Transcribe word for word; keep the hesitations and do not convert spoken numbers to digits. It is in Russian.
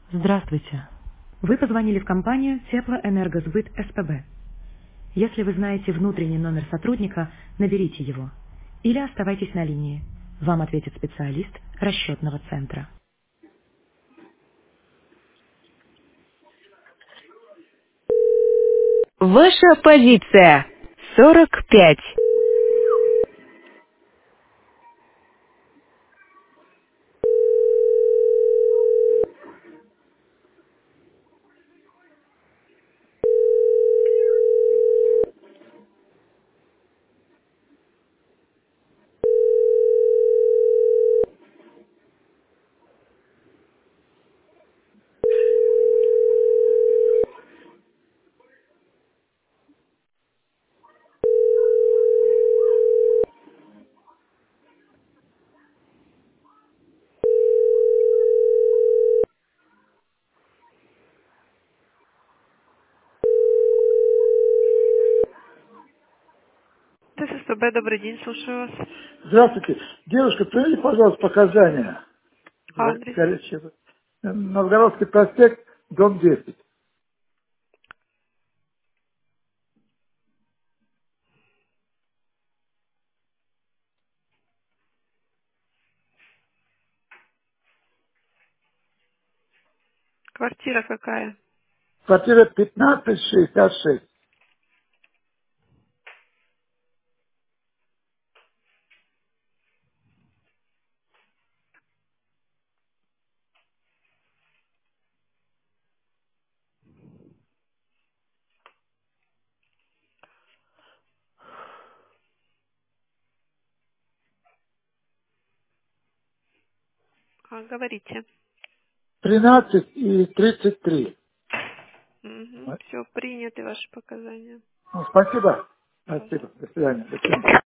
Здравствуйте. Вы позвонили в компанию Теплоэнергосбыт СПБ. Если вы знаете внутренний номер сотрудника, наберите его. Или оставайтесь на линии. Вам ответит специалист расчетного центра. Ваша позиция. сорок пять. ТССБ, добрый день, слушаю вас. Здравствуйте. Девушка, приведите, пожалуйста, показания. За- Адрес. горячего. Новгородский проспект, дом десять. Квартира какая? Квартира пятнадцать шестьдесят шесть. А, говорите. тринадцать и тридцать три. Угу. Все, приняты ваши показания. Ну, спасибо. Пожалуйста. Спасибо. До свидания. До свидания.